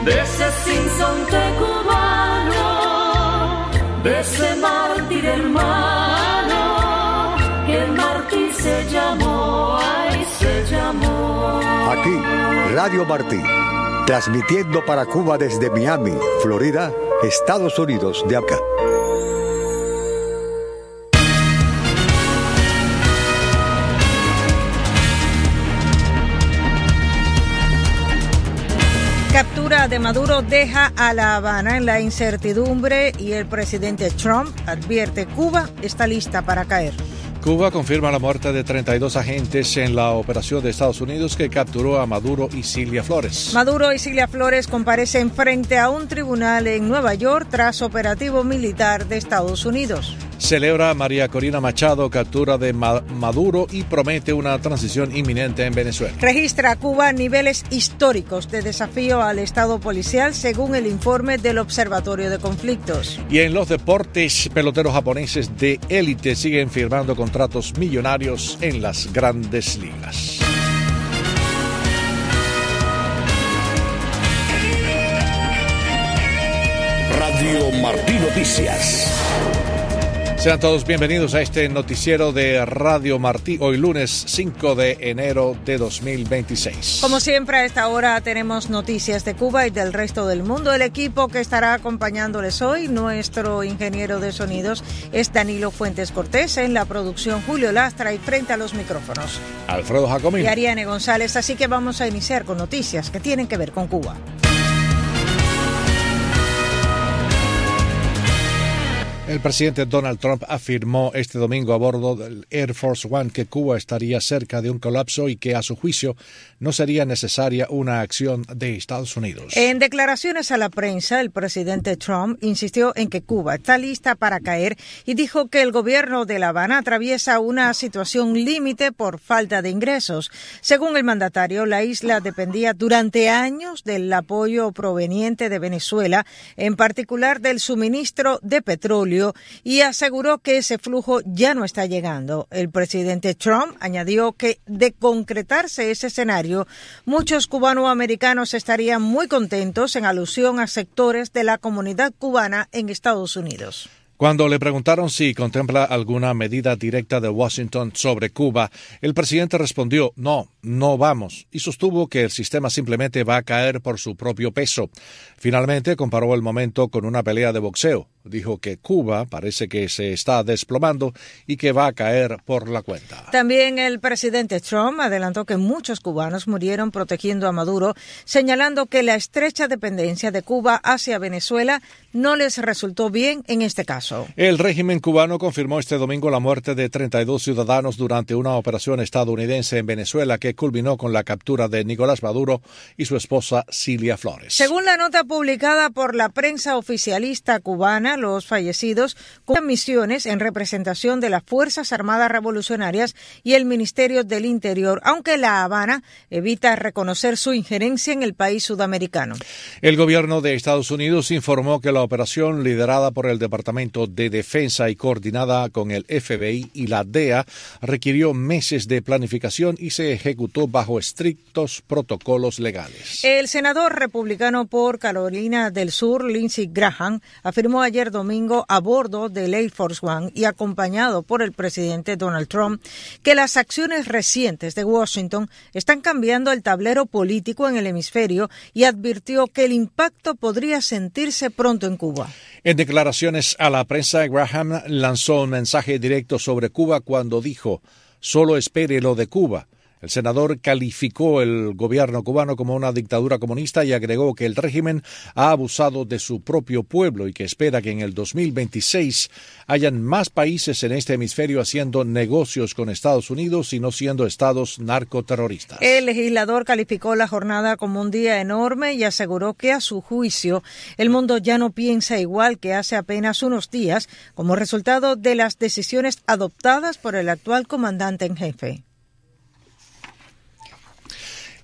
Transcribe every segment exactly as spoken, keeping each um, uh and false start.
de ese sinsonte cubano, de ese mártir hermano, que el mártir se llamó, ay, se llamó. Aquí, Radio Martí, transmitiendo para Cuba desde Miami, Florida, Estados Unidos de América. Captura de Maduro deja a La Habana en la incertidumbre y el presidente Trump advierte Cuba está lista para caer. Cuba confirma la muerte de treinta y dos agentes en la operación de Estados Unidos que capturó a Maduro y Cilia Flores. Maduro y Cilia Flores comparecen frente a un tribunal en Nueva York tras operativo militar de Estados Unidos. Celebra María Corina Machado captura de Ma- Maduro y promete una transición inminente en Venezuela. Registra Cuba niveles históricos de desafío al Estado policial según el informe del Observatorio de Conflictos. Y en los deportes, peloteros japoneses de élite siguen firmando contratos millonarios en las grandes ligas. Radio Martí Noticias. Sean todos bienvenidos a este noticiero de Radio Martí, hoy lunes cinco de enero de dos mil veintiséis. Como siempre, a esta hora tenemos noticias de Cuba y del resto del mundo. El equipo que estará acompañándoles hoy, nuestro ingeniero de sonidos, es Danilo Fuentes Cortés, en la producción Julio Lastra y frente a los micrófonos Alfredo Jacomín y Ariane González. Así que vamos a iniciar con noticias que tienen que ver con Cuba. El presidente Donald Trump afirmó este domingo a bordo del Air Force One que Cuba estaría cerca de un colapso y que, a su juicio, no sería necesaria una acción de Estados Unidos. En declaraciones a la prensa, el presidente Trump insistió en que Cuba está lista para caer y dijo que el gobierno de La Habana atraviesa una situación límite por falta de ingresos. Según el mandatario, la isla dependía durante años del apoyo proveniente de Venezuela, en particular del suministro de petróleo, y aseguró que ese flujo ya no está llegando. El presidente Trump añadió que, de concretarse ese escenario, muchos cubanoamericanos estarían muy contentos, en alusión a sectores de la comunidad cubana en Estados Unidos. Cuando le preguntaron si contempla alguna medida directa de Washington sobre Cuba, el presidente respondió, no, no vamos, y sostuvo que el sistema simplemente va a caer por su propio peso. Finalmente comparó el momento con una pelea de boxeo. Dijo que Cuba parece que se está desplomando y que va a caer por la cuenta. También el presidente Trump adelantó que muchos cubanos murieron protegiendo a Maduro, señalando que la estrecha dependencia de Cuba hacia Venezuela no les resultó bien en este caso. El régimen cubano confirmó este domingo la muerte de treinta y dos ciudadanos durante una operación estadounidense en Venezuela que culminó con la captura de Nicolás Maduro y su esposa Cilia Flores. Según la nota publicada por la prensa oficialista cubana, los fallecidos con misiones en representación de las Fuerzas Armadas Revolucionarias y el Ministerio del Interior, aunque La Habana evita reconocer su injerencia en el país sudamericano. El gobierno de Estados Unidos informó que la operación liderada por el Departamento de Defensa y coordinada con el F B I y la D E A requirió meses de planificación y se ejecutó bajo estrictos protocolos legales. El senador republicano por Carolina del Sur, Lindsey Graham, afirmó ayer domingo a bordo del Air Force One y acompañado por el presidente Donald Trump que las acciones recientes de Washington están cambiando el tablero político en el hemisferio y advirtió que el impacto podría sentirse pronto en Cuba. En declaraciones a la prensa, Graham lanzó un mensaje directo sobre Cuba cuando dijo: «Solo espere lo de Cuba». El senador calificó el gobierno cubano como una dictadura comunista y agregó que el régimen ha abusado de su propio pueblo y que espera que en el dos mil veintiséis hayan más países en este hemisferio haciendo negocios con Estados Unidos y no siendo estados narcoterroristas. El legislador calificó la jornada como un día enorme y aseguró que, a su juicio, el mundo ya no piensa igual que hace apenas unos días como resultado de las decisiones adoptadas por el actual comandante en jefe.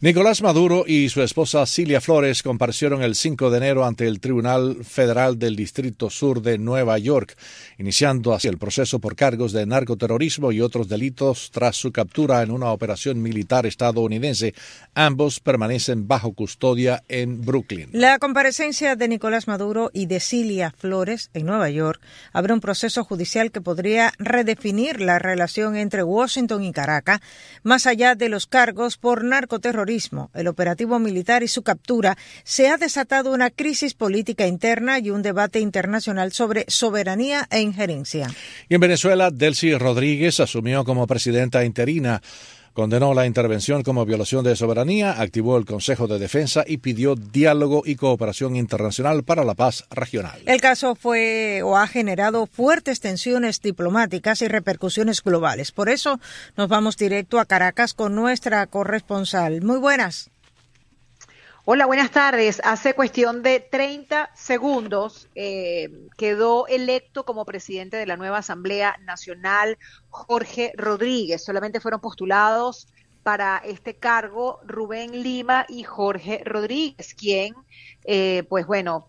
Nicolás Maduro y su esposa Cilia Flores comparecieron el cinco de enero ante el Tribunal Federal del Distrito Sur de Nueva York, iniciando así el proceso por cargos de narcoterrorismo y otros delitos tras su captura en una operación militar estadounidense. Ambos permanecen bajo custodia en Brooklyn. La comparecencia de Nicolás Maduro y de Cilia Flores en Nueva York abre un proceso judicial que podría redefinir la relación entre Washington y Caracas, más allá de los cargos por narcoterrorismo. El operativo militar y su captura, se ha desatado una crisis política interna y un debate internacional sobre soberanía e injerencia. Y en Venezuela, Delcy Rodríguez asumió como presidenta interina. Condenó la intervención como violación de soberanía, activó el Consejo de Defensa y pidió diálogo y cooperación internacional para la paz regional. El caso fue o ha generado fuertes tensiones diplomáticas y repercusiones globales. Por eso nos vamos directo a Caracas con nuestra corresponsal. Muy buenas. Hola, buenas tardes. Hace cuestión de treinta segundos eh, quedó electo como presidente de la nueva Asamblea Nacional Jorge Rodríguez. Solamente fueron postulados para este cargo Rubén Lima y Jorge Rodríguez, quien, eh, pues bueno,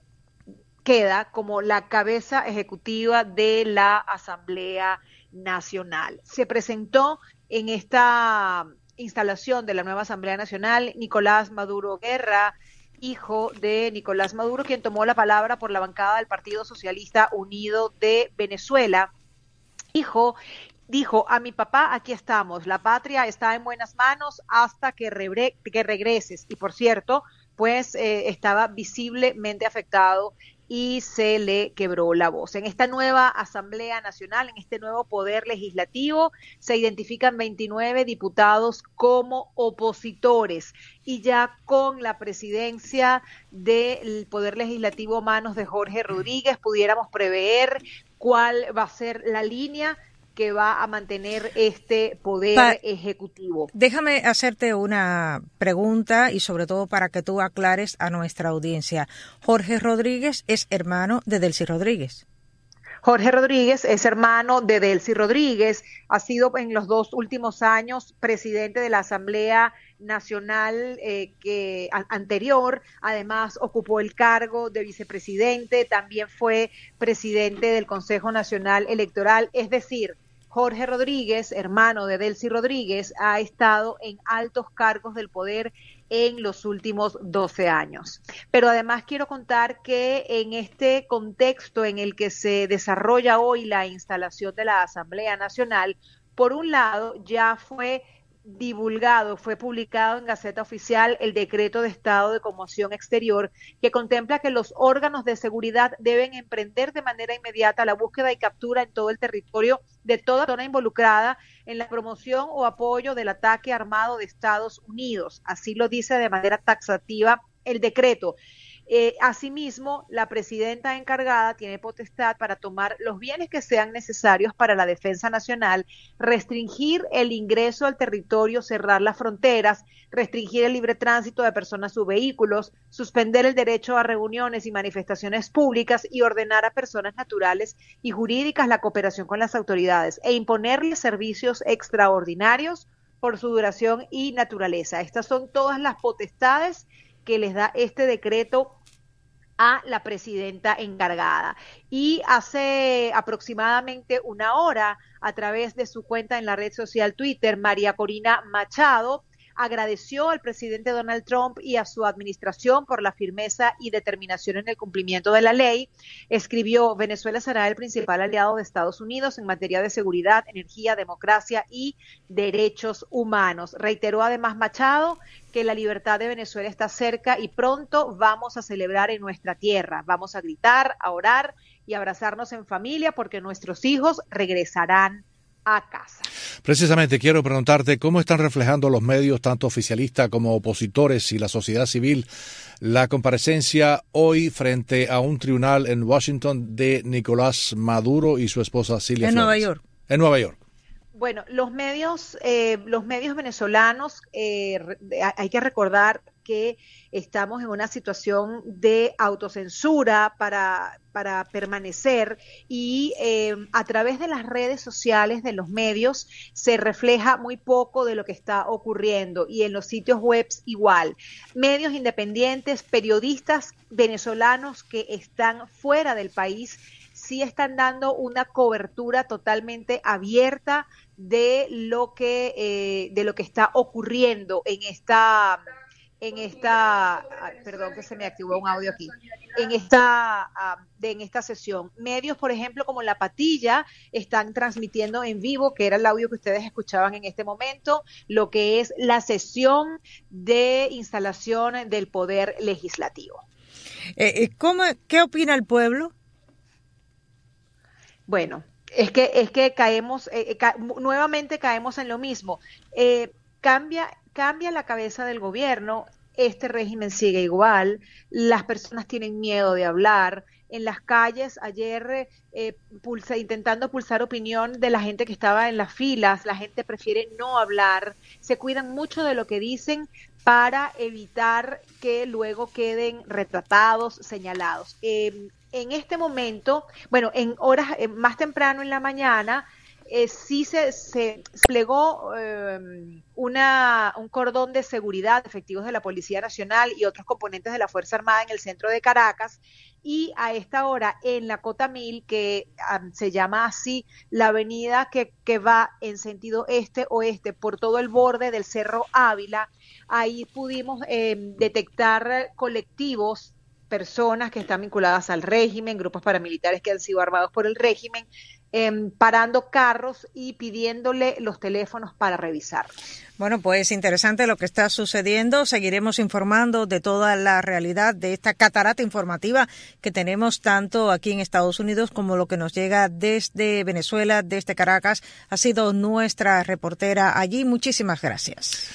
queda como la cabeza ejecutiva de la Asamblea Nacional. Se presentó en esta instalación de la nueva Asamblea Nacional Nicolás Maduro Guerra, hijo de Nicolás Maduro, quien tomó la palabra por la bancada del Partido Socialista Unido de Venezuela. Hijo, dijo: a mi papá, aquí estamos, la patria está en buenas manos hasta que, rebre- que regreses. Y por cierto, pues eh, estaba visiblemente afectado y se le quebró la voz. En esta nueva Asamblea Nacional, en este nuevo poder legislativo, se identifican veintinueve diputados como opositores, y ya con la presidencia del poder legislativo a manos de Jorge Rodríguez pudiéramos prever cuál va a ser la línea que va a mantener este poder pa- ejecutivo. Déjame hacerte una pregunta y sobre todo para que tú aclares a nuestra audiencia. Jorge Rodríguez es hermano de Delcy Rodríguez. Jorge Rodríguez es hermano de Delcy Rodríguez, ha sido en los dos últimos años presidente de la Asamblea Nacional eh, que a, anterior, además ocupó el cargo de vicepresidente, también fue presidente del Consejo Nacional Electoral, es decir, Jorge Rodríguez, hermano de Delcy Rodríguez, ha estado en altos cargos del poder en los últimos doce años. Pero además quiero contar que en este contexto en el que se desarrolla hoy la instalación de la Asamblea Nacional, por un lado ya fue divulgado, fue publicado en Gaceta Oficial el decreto de estado de conmoción exterior que contempla que los órganos de seguridad deben emprender de manera inmediata la búsqueda y captura en todo el territorio de toda zona involucrada en la promoción o apoyo del ataque armado de Estados Unidos. Así lo dice de manera taxativa el decreto. Eh, asimismo, la presidenta encargada tiene potestad para tomar los bienes que sean necesarios para la defensa nacional, restringir el ingreso al territorio, cerrar las fronteras, restringir el libre tránsito de personas o vehículos, suspender el derecho a reuniones y manifestaciones públicas y ordenar a personas naturales y jurídicas la cooperación con las autoridades e imponerles servicios extraordinarios por su duración y naturaleza. Estas son todas las potestades que les da este decreto a la presidenta encargada. Y hace aproximadamente una hora, a través de su cuenta en la red social Twitter, María Corina Machado agradeció al presidente Donald Trump y a su administración por la firmeza y determinación en el cumplimiento de la ley. Escribió: Venezuela será el principal aliado de Estados Unidos en materia de seguridad, energía, democracia y derechos humanos. Reiteró además Machado que la libertad de Venezuela está cerca y pronto vamos a celebrar en nuestra tierra. Vamos a gritar, a orar y abrazarnos en familia porque nuestros hijos regresarán a casa. Precisamente quiero preguntarte cómo están reflejando los medios, tanto oficialistas como opositores y la sociedad civil, la comparecencia hoy frente a un tribunal en Washington de Nicolás Maduro y su esposa Cilia Flores. En Nueva York. En Nueva York. Bueno, los medios, eh, los medios venezolanos, eh, hay que recordar que estamos en una situación de autocensura para, para permanecer y eh, a través de las redes sociales, de los medios, se refleja muy poco de lo que está ocurriendo y en los sitios web igual. Medios independientes, periodistas venezolanos que están fuera del país sí están dando una cobertura totalmente abierta de lo que eh, de lo que está ocurriendo en esta en esta perdón que se me activó un audio aquí en esta uh, de, en esta sesión. Medios, por ejemplo, como La Patilla están transmitiendo en vivo, que era el audio que ustedes escuchaban en este momento, lo que es la sesión de instalación del poder legislativo. Eh, ¿cómo, ¿Qué opina el pueblo? Bueno, es que es que caemos eh, ca nuevamente caemos en lo mismo. Eh, cambia cambia la cabeza del gobierno, este régimen sigue igual, las personas tienen miedo de hablar. En las calles ayer eh, pulsa, intentando pulsar opinión de la gente que estaba en las filas, la gente prefiere no hablar, se cuidan mucho de lo que dicen para evitar que luego queden retratados, señalados. Eh, en este momento, bueno, en horas eh, más temprano en la mañana, Eh, sí se, se desplegó eh, una, un cordón de seguridad, efectivos de la Policía Nacional y otros componentes de la Fuerza Armada en el centro de Caracas, y a esta hora en la Cota Mil, que um, se llama así, la avenida que, que va en sentido este-oeste por todo el borde del Cerro Ávila, ahí pudimos eh, detectar colectivos, personas que están vinculadas al régimen, grupos paramilitares que han sido armados por el régimen, Eh, parando carros y pidiéndole los teléfonos para revisar. Bueno, pues interesante lo que está sucediendo. Seguiremos informando de toda la realidad de esta catarata informativa que tenemos tanto aquí en Estados Unidos como lo que nos llega desde Venezuela, desde Caracas. Ha sido nuestra reportera allí. Muchísimas gracias.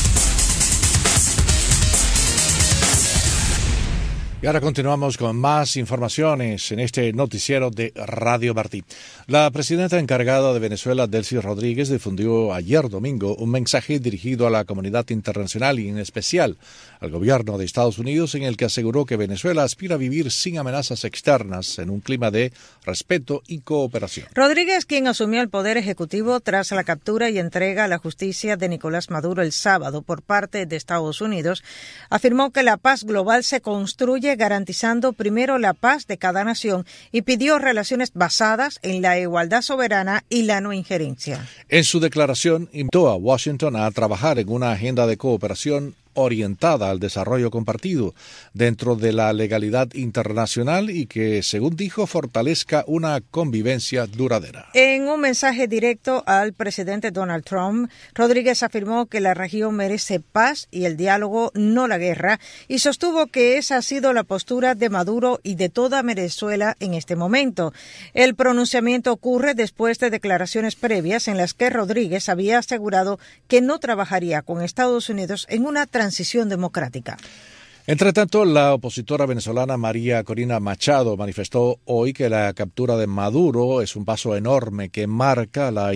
Y ahora continuamos con más informaciones en este noticiero de Radio Martí. La presidenta encargada de Venezuela, Delcy Rodríguez, difundió ayer domingo un mensaje dirigido a la comunidad internacional y en especial al gobierno de Estados Unidos, en el que aseguró que Venezuela aspira a vivir sin amenazas externas en un clima de respeto y cooperación. Rodríguez, quien asumió el poder ejecutivo tras la captura y entrega a la justicia de Nicolás Maduro el sábado por parte de Estados Unidos, afirmó que la paz global se construye garantizando primero la paz de cada nación y pidió relaciones basadas en la igualdad soberana y la no injerencia. En su declaración, invitó a Washington a trabajar en una agenda de cooperación orientada al desarrollo compartido dentro de la legalidad internacional y que, según dijo, fortalezca una convivencia duradera. En un mensaje directo al presidente Donald Trump, Rodríguez afirmó que la región merece paz y el diálogo, no la guerra, y sostuvo que esa ha sido la postura de Maduro y de toda Venezuela en este momento. El pronunciamiento ocurre después de declaraciones previas en las que Rodríguez había asegurado que no trabajaría con Estados Unidos en una transición transición democrática. Entre tanto, la opositora venezolana María Corina Machado manifestó hoy que la captura de Maduro es un paso enorme que marca la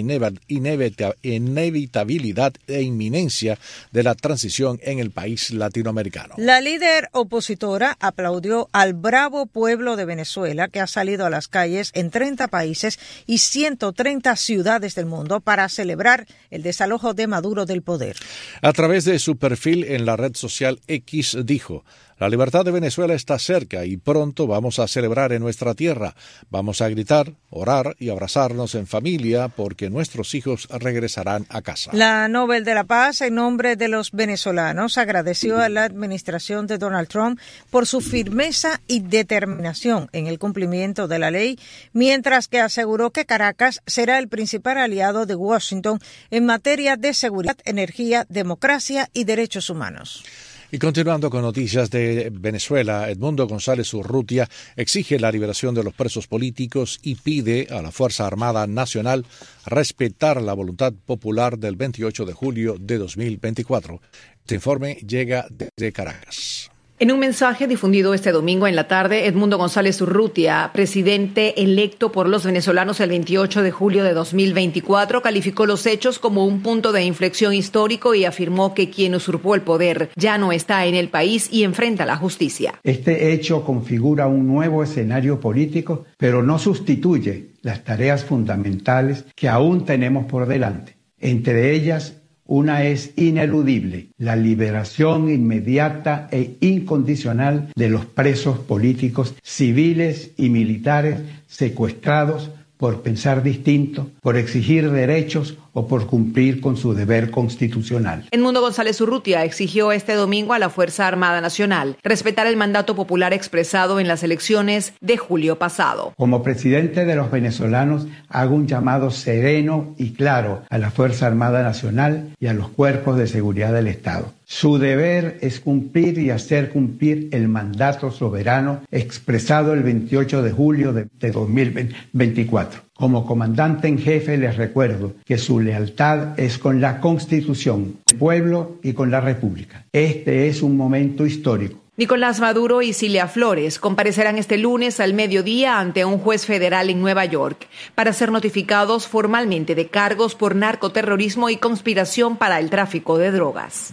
inevitabilidad e inminencia de la transición en el país latinoamericano. La líder opositora aplaudió al bravo pueblo de Venezuela, que ha salido a las calles en treinta países y ciento treinta ciudades del mundo para celebrar el desalojo de Maduro del poder. A través de su perfil en la red social X dijo: la libertad de Venezuela está cerca y pronto vamos a celebrar en nuestra tierra. Vamos a gritar, orar y abrazarnos en familia porque nuestros hijos regresarán a casa. La Nobel de la Paz, en nombre de los venezolanos, agradeció a la administración de Donald Trump por su firmeza y determinación en el cumplimiento de la ley, mientras que aseguró que Caracas será el principal aliado de Washington en materia de seguridad, energía, democracia y derechos humanos. Y continuando con noticias de Venezuela, Edmundo González Urrutia exige la liberación de los presos políticos y pide a la Fuerza Armada Nacional respetar la voluntad popular del veintiocho de julio de dos mil veinticuatro. Este informe llega desde Caracas. En un mensaje difundido este domingo en la tarde, Edmundo González Urrutia, presidente electo por los venezolanos el veintiocho de julio de dos mil veinticuatro, calificó los hechos como un punto de inflexión histórico y afirmó que quien usurpó el poder ya no está en el país y enfrenta la justicia. Este hecho configura un nuevo escenario político, pero no sustituye las tareas fundamentales que aún tenemos por delante. Entre ellas, una es ineludible: la liberación inmediata e incondicional de los presos políticos, civiles y militares secuestrados por pensar distinto, por exigir derechos o por cumplir con su deber constitucional. Edmundo González Urrutia exigió este domingo a la Fuerza Armada Nacional respetar el mandato popular expresado en las elecciones de julio pasado. Como presidente de los venezolanos, hago un llamado sereno y claro a la Fuerza Armada Nacional y a los cuerpos de seguridad del Estado. Su deber es cumplir y hacer cumplir el mandato soberano expresado el veintiocho de julio de, de dos mil veinticuatro. Como comandante en jefe les recuerdo que su lealtad es con la Constitución, el pueblo y con la República. Este es un momento histórico. Nicolás Maduro y Cilia Flores comparecerán este lunes al mediodía ante un juez federal en Nueva York para ser notificados formalmente de cargos por narcoterrorismo y conspiración para el tráfico de drogas.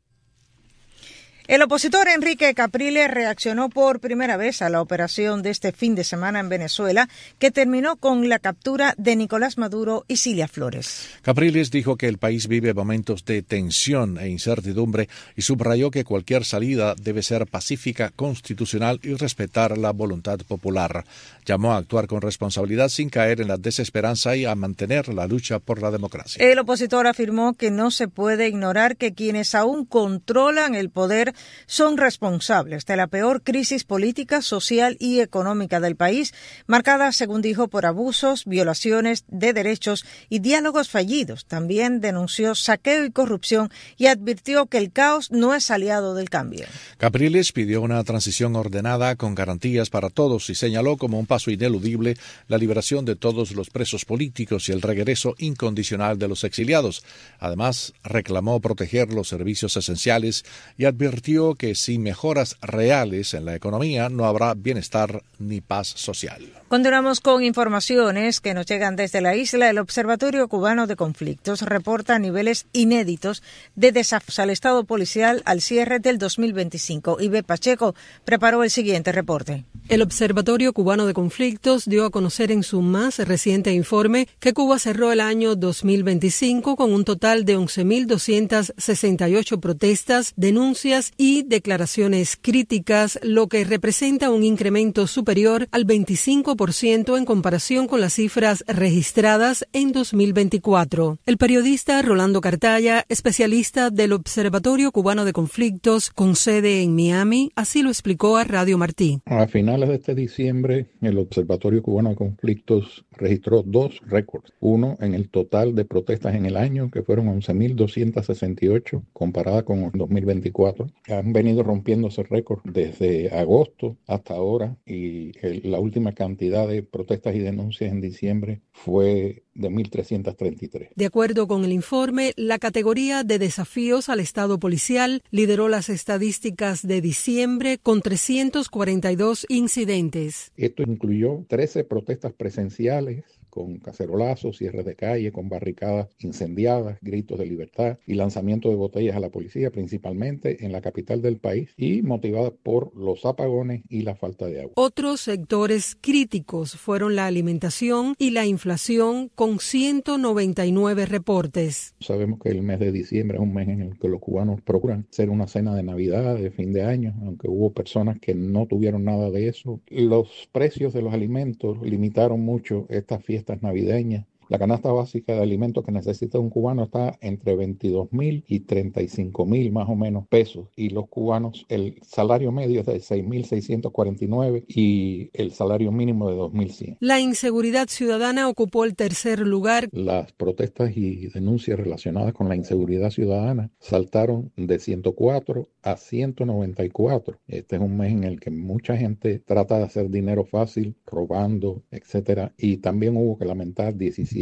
El opositor Enrique Capriles reaccionó por primera vez a la operación de este fin de semana en Venezuela, que terminó con la captura de Nicolás Maduro y Cilia Flores. Capriles dijo que el país vive momentos de tensión e incertidumbre y subrayó que cualquier salida debe ser pacífica, constitucional y respetar la voluntad popular. Llamó a actuar con responsabilidad sin caer en la desesperanza y a mantener la lucha por la democracia. El opositor afirmó que no se puede ignorar que quienes aún controlan el poder son responsables de la peor crisis política, social y económica del país, marcada, según dijo, por abusos, violaciones de derechos y diálogos fallidos. También denunció saqueo y corrupción y advirtió que el caos no es aliado del cambio. Capriles pidió una transición ordenada con garantías para todos y señaló como un paso ineludible la liberación de todos los presos políticos y el regreso incondicional de los exiliados. Además, reclamó proteger los servicios esenciales y advirtió que sin mejoras reales en la economía no habrá bienestar ni paz social. Continuamos con informaciones que nos llegan desde la isla. El Observatorio Cubano de Conflictos reporta niveles inéditos de desafíos al Estado policial al cierre del dos mil veinticinco. Ibe Pacheco preparó el siguiente reporte. El Observatorio Cubano de Conflictos dio a conocer en su más reciente informe que Cuba cerró el año dos mil veinticinco con un total de once mil doscientas sesenta y ocho protestas, denuncias y declaraciones críticas, lo que representa un incremento superior al veinticinco por ciento en comparación con las cifras registradas en dos mil veinticuatro. El periodista Rolando Cartaya, especialista del Observatorio Cubano de Conflictos con sede en Miami, así lo explicó a Radio Martí. A finales de este diciembre, el Observatorio Cubano de Conflictos registró dos récords. Uno en el total de protestas en el año, que fueron once mil doscientas sesenta y ocho, comparada con dos mil veinticuatro. Han venido rompiendo ese récord desde agosto hasta ahora y el, la última cantidad de protestas y denuncias en diciembre fue de mil trescientas treinta y tres. De acuerdo con el informe, la categoría de desafíos al Estado policial lideró las estadísticas de diciembre con trescientos cuarenta y dos incidentes. Esto incluyó trece protestas presenciales con cacerolazos, cierres de calle, con barricadas incendiadas, gritos de libertad y lanzamiento de botellas a la policía, principalmente en la capital del país y motivadas por los apagones y la falta de agua. Otros sectores críticos fueron la alimentación y la inflación, con ciento noventa y nueve reportes. Sabemos que el mes de diciembre es un mes en el que los cubanos procuran hacer una cena de Navidad, de fin de año, aunque hubo personas que no tuvieron nada de eso. Los precios de los alimentos limitaron mucho estas fiestas navideñas. La canasta básica de alimentos que necesita un cubano está entre veintidós mil y treinta y cinco mil más o menos pesos, y los cubanos, el salario medio es de seis mil seiscientos cuarenta y nueve y el salario mínimo de dos mil cien. La inseguridad ciudadana ocupó el tercer lugar. Las protestas y denuncias relacionadas con la inseguridad ciudadana saltaron de ciento cuatro a ciento noventa y cuatro. Este es un mes en el que mucha gente trata de hacer dinero fácil, robando, etcétera, y también hubo que lamentar diecisiete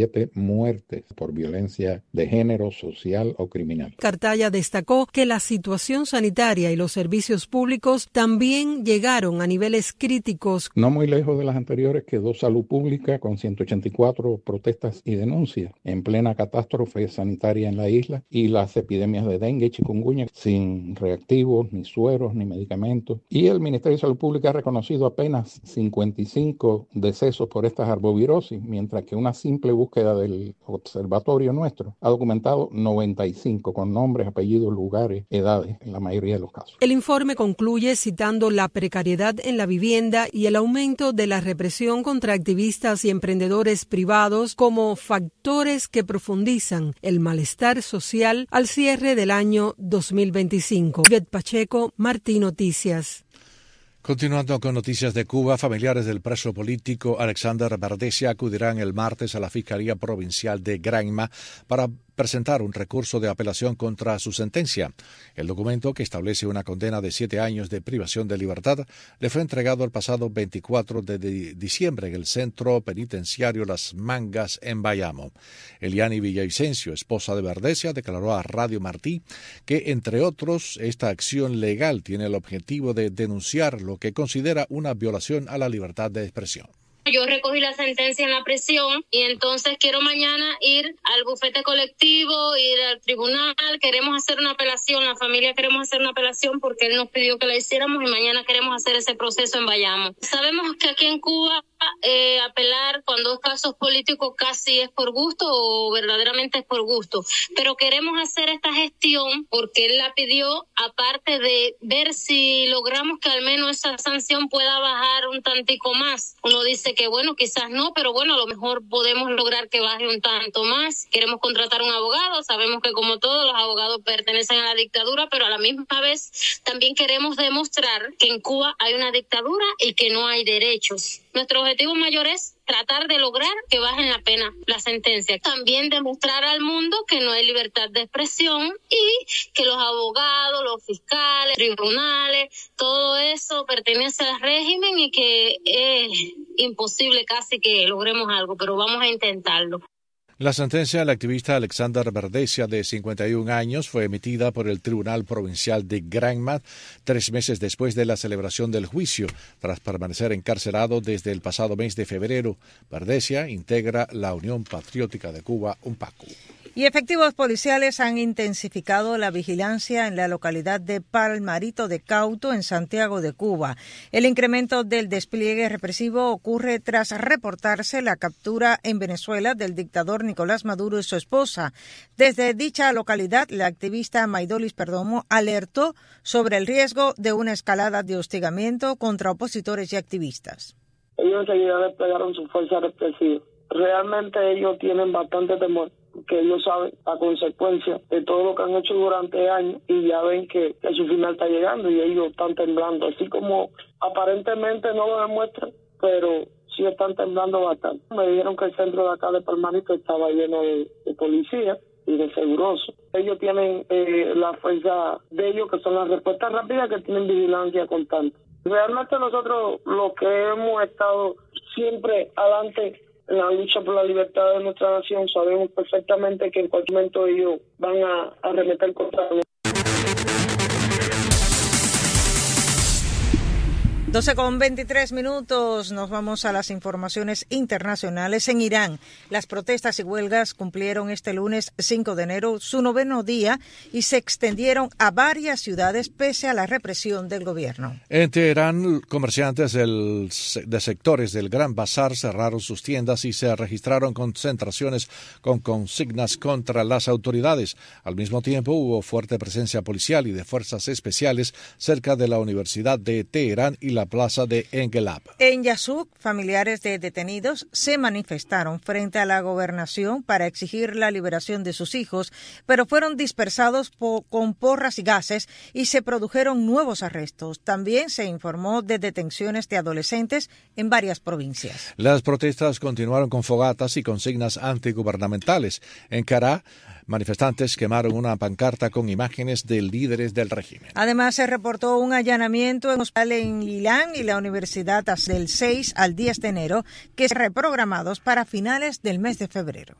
siete muertes por violencia de género, social o criminal. Cartaya destacó que la situación sanitaria y los servicios públicos también llegaron a niveles críticos. No muy lejos de las anteriores quedó Salud Pública con ciento ochenta y cuatro protestas y denuncias en plena catástrofe sanitaria en la isla y las epidemias de dengue y chikungunya sin reactivos, ni sueros, ni medicamentos. Y el Ministerio de Salud Pública ha reconocido apenas cincuenta y cinco decesos por estas arbovirosis, mientras que una simple búsqueda del observatorio nuestro ha documentado noventa y cinco con nombres, apellidos, lugares, edades en la mayoría de los casos. El informe concluye citando la precariedad en la vivienda y el aumento de la represión contra activistas y emprendedores privados como factores que profundizan el malestar social al cierre del año dos mil veinticinco. Ivette Pacheco, Martí Noticias. Continuando con noticias de Cuba, familiares del preso político Alexander Verdesia acudirán el martes a la Fiscalía Provincial de Granma para presentar un recurso de apelación contra su sentencia. El documento, que establece una condena de siete años de privación de libertad, le fue entregado el pasado veinticuatro de diciembre en el Centro Penitenciario Las Mangas en Bayamo. Eliani Villavicencio, esposa de Verdesia, declaró a Radio Martí que, entre otros, esta acción legal tiene el objetivo de denunciar lo que considera una violación a la libertad de expresión. Yo recogí la sentencia en la prisión y entonces quiero mañana ir al bufete colectivo, ir al tribunal. Queremos hacer una apelación, la familia queremos hacer una apelación porque él nos pidió que la hiciéramos y mañana queremos hacer ese proceso en Bayamo. Sabemos que aquí en Cuba eh, apelar cuando es casos políticos casi es por gusto o verdaderamente es por gusto, pero queremos hacer esta gestión porque él la pidió, aparte de ver si logramos que al menos esa sanción pueda bajar un tantico más. Uno dice que bueno, quizás no, pero bueno, a lo mejor podemos lograr que baje un tanto más. Queremos contratar un abogado, sabemos que como todos los abogados pertenecen a la dictadura, pero a la misma vez también queremos demostrar que en Cuba hay una dictadura y que no hay derechos. Nuestro objetivo mayor es tratar de lograr que bajen la pena, la sentencia. También demostrar al mundo que no hay libertad de expresión y que los abogados, los fiscales, tribunales, todo eso pertenece al régimen y que es imposible casi que logremos algo, pero vamos a intentarlo. La sentencia del activista Alexander Verdesia, de cincuenta y un años, fue emitida por el Tribunal Provincial de Granma tres meses después de la celebración del juicio, tras permanecer encarcelado desde el pasado mes de febrero. Verdesia integra la Unión Patriótica de Cuba, UNPACU. Y efectivos policiales han intensificado la vigilancia en la localidad de Palmarito de Cauto, en Santiago de Cuba. El incremento del despliegue represivo ocurre tras reportarse la captura en Venezuela del dictador Nicolás Maduro y su esposa. Desde dicha localidad, la activista Maidolis Perdomo alertó sobre el riesgo de una escalada de hostigamiento contra opositores y activistas. Ellos enseguida desplegaron su fuerza represiva. Realmente ellos tienen bastante temor, que ellos saben la consecuencia de todo lo que han hecho durante años y ya ven que, que su final está llegando y ellos están temblando, así como aparentemente no lo demuestran, pero sí están temblando bastante. Me dijeron que el centro de acá de Palmarito estaba lleno de, de policías y de segurosos. Ellos tienen eh, la fuerza de ellos, que son las respuestas rápidas, que tienen vigilancia constante. Realmente nosotros, lo que hemos estado siempre adelante en la lucha por la libertad de nuestra nación, sabemos perfectamente que en cualquier momento ellos van a arremeter contra nosotros. doce con veintitrés minutos, nos vamos a las informaciones internacionales. En Irán, las protestas y huelgas cumplieron este lunes cinco de enero su noveno día y se extendieron a varias ciudades pese a la represión del gobierno. En Teherán, comerciantes del, de sectores del Gran Bazar cerraron sus tiendas y se registraron concentraciones con consignas contra las autoridades. Al mismo tiempo, hubo fuerte presencia policial y de fuerzas especiales cerca de la Universidad de Teherán y la plaza de Engelab. En Yazug, familiares de detenidos se manifestaron frente a la gobernación para exigir la liberación de sus hijos, pero fueron dispersados po- con porras y gases y se produjeron nuevos arrestos. También se informó de detenciones de adolescentes en varias provincias. Las protestas continuaron con fogatas y consignas antigubernamentales. En Cará, Manifestantes quemaron una pancarta con imágenes de líderes del régimen. Además, se reportó un allanamiento en un hospital en Ilan y la universidad del seis al diez de enero, que están reprogramados para finales del mes de febrero.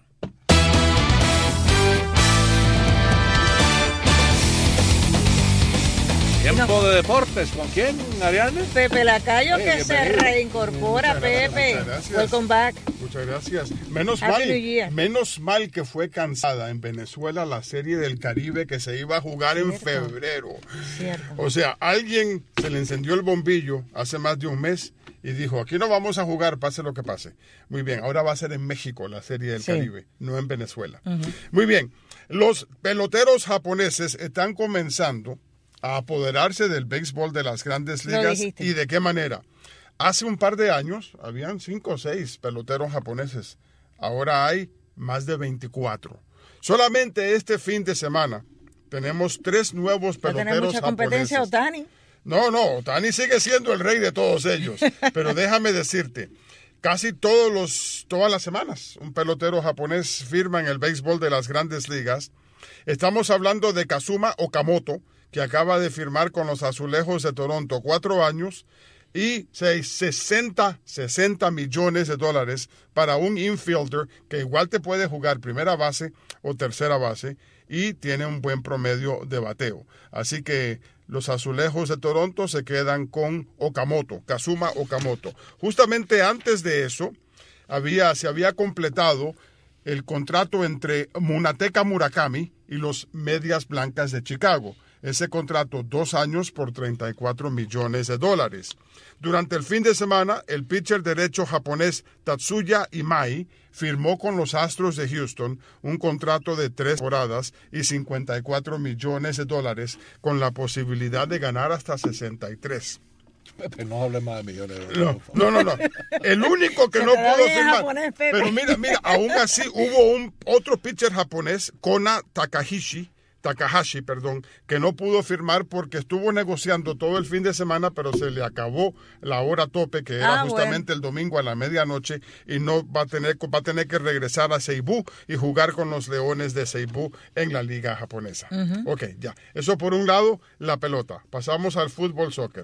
Tiempo de deportes. ¿Con quién, Ariane? Pepe Lacayo, Hey, que se bienvenido. reincorpora, Muchas gracias, Pepe. muchas gracias. Welcome back. Muchas gracias. Menos Happy mal, New Year. menos mal que fue cansada en Venezuela la Serie del Caribe que se iba a jugar en Cierto. febrero. Cierto. O sea, alguien se le encendió el bombillo hace más de un mes y dijo, aquí no vamos a jugar, pase lo que pase. Muy bien, ahora va a ser en México la Serie del Sí. Caribe, no en Venezuela. Ujú. Muy bien, los peloteros japoneses están comenzando a apoderarse del béisbol de las grandes Lo ligas. dijiste. ¿Y de qué manera? Hace un par de años habían cinco o seis peloteros japoneses. Ahora hay más de veinticuatro. Solamente este fin de semana tenemos tres nuevos Va a tener peloteros mucha competencia, japoneses. Otani. No, no, Otani sigue siendo el rey de todos ellos. Pero déjame decirte, casi todos los, todas las semanas un pelotero japonés firma en el béisbol de las grandes ligas. Estamos hablando de Kazuma Okamoto, que acaba de firmar con los Azulejos de Toronto cuatro años y sesenta, sesenta millones de dólares para un infielder que igual te puede jugar primera base o tercera base y tiene un buen promedio de bateo. Así que los Azulejos de Toronto se quedan con Okamoto, Kazuma Okamoto. Justamente antes de eso, había, se había completado el contrato entre Munateka Murakami y los Medias Blancas de Chicago. Ese contrato, dos años por treinta y cuatro millones de dólares. Durante el fin de semana, el pitcher derecho japonés Tatsuya Imai firmó con los Astros de Houston un contrato de tres temporadas y cincuenta y cuatro millones de dólares con la posibilidad de ganar hasta sesenta y tres. Pepe, no hable más de millones de dólares. No, no, no, no. El único que Se no te da pudo bien firmar. japonés, Pepe. Pero mira, mira, aún así hubo un otro pitcher japonés, Kona Takahashi, Takahashi, perdón, que no pudo firmar porque estuvo negociando todo el fin de semana, pero se le acabó la hora tope, que era Ah, justamente el domingo a la medianoche, y no va a tener, va a tener que regresar a Seibu y jugar con los Leones de Seibu en la liga japonesa. Ujú. Ok, ya. Eso por un lado, la pelota. Pasamos al fútbol soccer.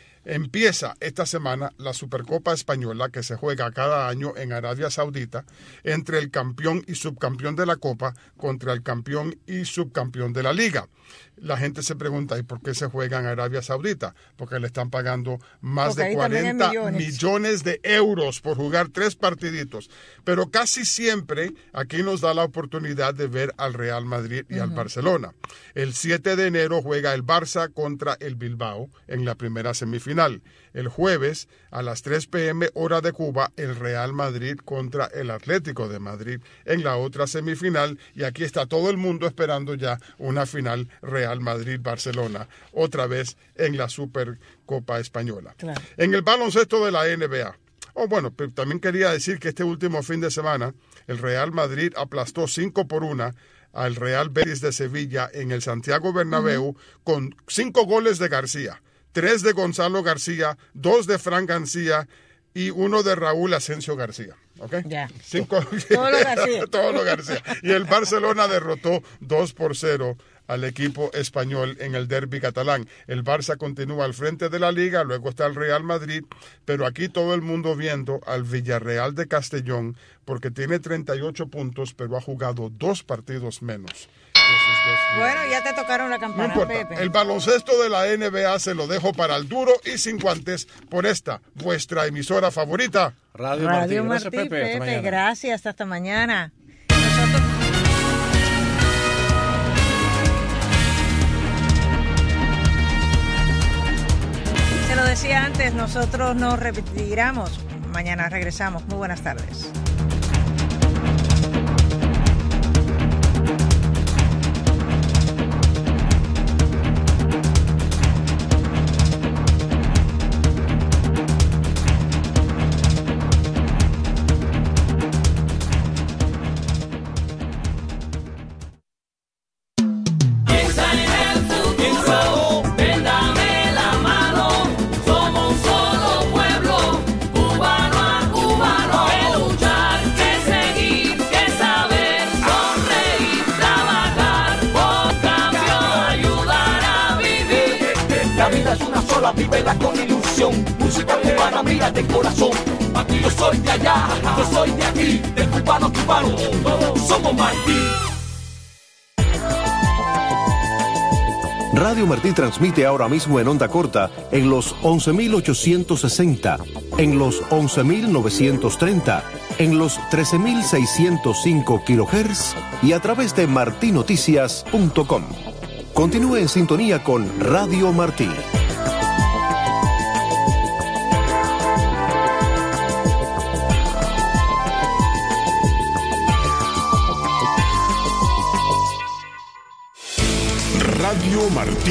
Empieza esta semana la Supercopa Española que se juega cada año en Arabia Saudita entre el campeón y subcampeón de la Copa contra el campeón y subcampeón de la Liga. La gente se pregunta, ¿y por qué se juega en Arabia Saudita? Porque le están pagando más Porque de ahí también hay cuarenta millones. millones de euros por jugar tres partiditos. Pero casi siempre aquí nos da la oportunidad de ver al Real Madrid y al Ujú. Barcelona. El siete de enero juega el Barça contra el Bilbao en la primera semifinal. El jueves a las tres p m hora de Cuba, el Real Madrid contra el Atlético de Madrid en la otra semifinal. Y aquí está todo el mundo esperando ya una final Real Madrid-Barcelona, otra vez en la Supercopa Española. Claro. En el baloncesto de la N B A. Oh, bueno, pero también quería decir que este último fin de semana el Real Madrid aplastó cinco por una al Real Betis de Sevilla en el Santiago Bernabéu uh-huh. con cinco goles de García, tres de Gonzalo García, dos de Fran García y uno de Raúl Asensio García. ¿Ok? Ya. Cinco... Todo lo García. Todo lo García. Y el Barcelona derrotó dos por cero al equipo español en el derbi catalán. El Barça continúa al frente de la liga, luego está el Real Madrid, pero aquí todo el mundo viendo al Villarreal de Castellón porque tiene treinta y ocho puntos, pero ha jugado dos partidos menos. Bueno, ya te tocaron la No campana, importa, Pepe. el baloncesto de la N B A se lo dejo para el duro y sin guantes por esta, vuestra emisora favorita. Radio, Radio Martí. Martí, Gracias, Pepe. Hasta Pepe, mañana. gracias, hasta mañana. Nosotros... Se lo decía antes, nosotros nos retiramos. Mañana regresamos. Muy buenas tardes. Somos un solo pueblo, cubano a cubano, luchar. vívela con ilusión. Música cubana, mira de corazón. Martí, yo soy de allá, yo soy de aquí, de cubano a cubano, todos somos Martí. Radio Martí transmite ahora mismo en onda corta en los once mil ochocientos sesenta, en los once mil novecientos treinta, en los trece mil seiscientos cinco kilohertz y a través de martí noticias punto com. Continúe en sintonía con Radio Martí. Radio Martí.